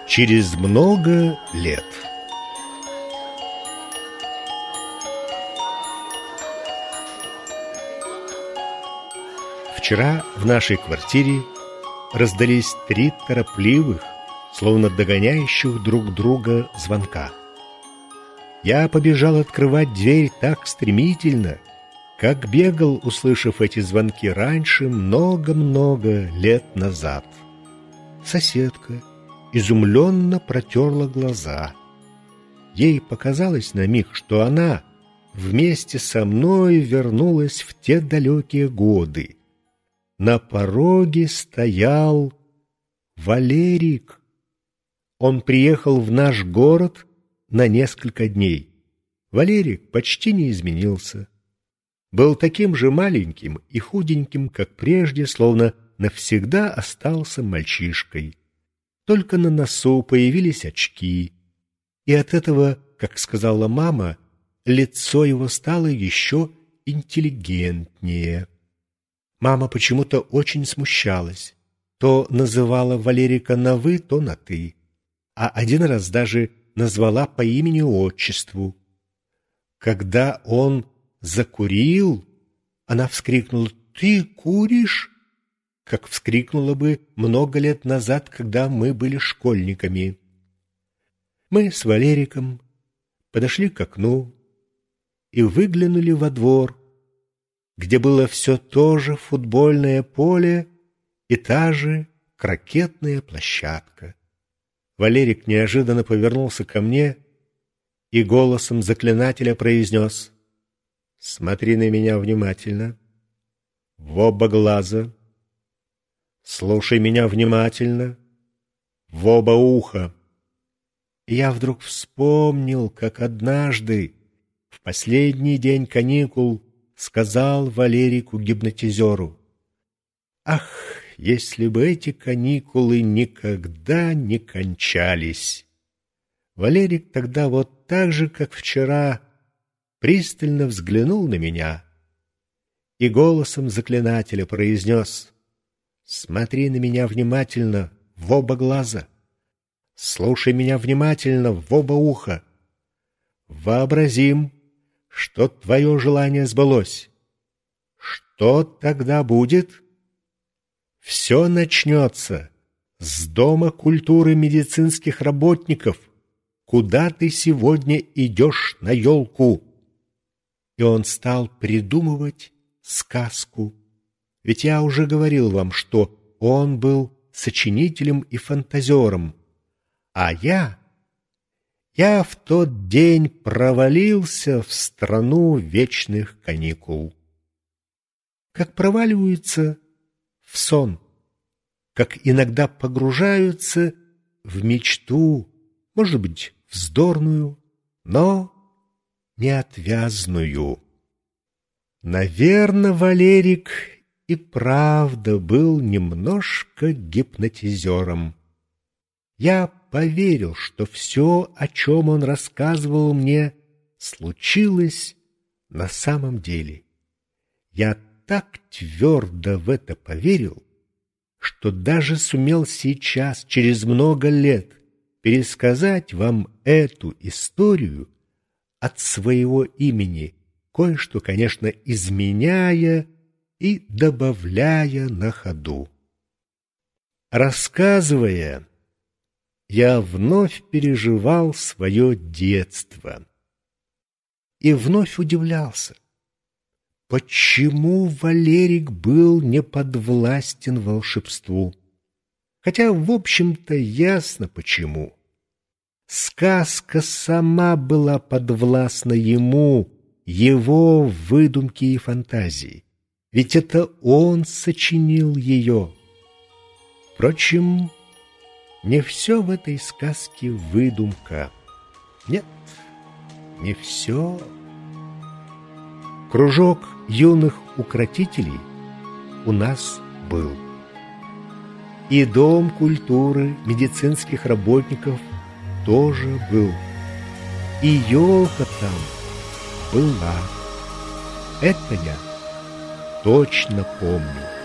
Через много лет. Вчера в нашей квартире раздались 3 торопливых, словно догоняющих друг друга звонка. Я побежал открывать дверь так стремительно, как бегал, услышав эти звонки раньше, много-много лет назад. Соседка изумленно протерла глаза. Ей показалось на миг, что она вместе со мной вернулась в те далекие годы. На пороге стоял Валерик. Он приехал в наш город на несколько дней. Валерик почти не изменился. Был таким же маленьким и худеньким, как прежде, словно навсегда остался мальчишкой. Только на носу появились очки, и от этого, как сказала мама, лицо его стало еще интеллигентнее. Мама почему-то очень смущалась, то называла Валерика на «вы», то на «ты», а один раз даже назвала по имени-отчеству. Когда он закурил, она вскрикнула: «Ты куришь?» как вскрикнула бы много лет назад, когда мы были школьниками. Мы с Валериком подошли к окну и выглянули во двор, где было все то же футбольное поле и та же крокетная площадка. Валерик неожиданно повернулся ко мне и голосом заклинателя произнес: «Смотри на меня внимательно, в оба глаза. Слушай меня внимательно, в оба уха». И я вдруг вспомнил, как однажды, в последний день каникул, сказал Валерику-гипнотизеру: «Ах, если бы эти каникулы никогда не кончались!» Валерик тогда вот так же, как вчера, пристально взглянул на меня и голосом заклинателя произнес: «Смотри на меня внимательно в оба глаза, слушай меня внимательно в оба уха. Вообразим, что твое желание сбылось. Что тогда будет? Все начнется с Дома культуры медицинских работников, куда ты сегодня идешь на елку». И он стал придумывать сказку. Ведь я уже говорил вам, что он был сочинителем и фантазером, а я в тот день провалился в страну вечных каникул. Как проваливаются в сон, как иногда погружаются в мечту, может быть, вздорную, но неотвязную. Наверно, Валерик и правда был немножко гипнотизером. Я поверил, что все, о чем он рассказывал мне, случилось на самом деле. Я так твердо в это поверил, что даже сумел сейчас, через много лет, пересказать вам эту историю от своего имени, кое-что, конечно, изменяя и добавляя на ходу. Рассказывая, я вновь переживал свое детство и вновь удивлялся, почему Валерик был не подвластен волшебству. Хотя, в общем-то, ясно почему. Сказка сама была подвластна ему, его выдумки и фантазии. Ведь это он сочинил ее. Впрочем, не все в этой сказке выдумка. Нет, не все. Кружок юных укротителей у нас был. И Дом культуры медицинских работников тоже был. И елка там была. Это я точно помню.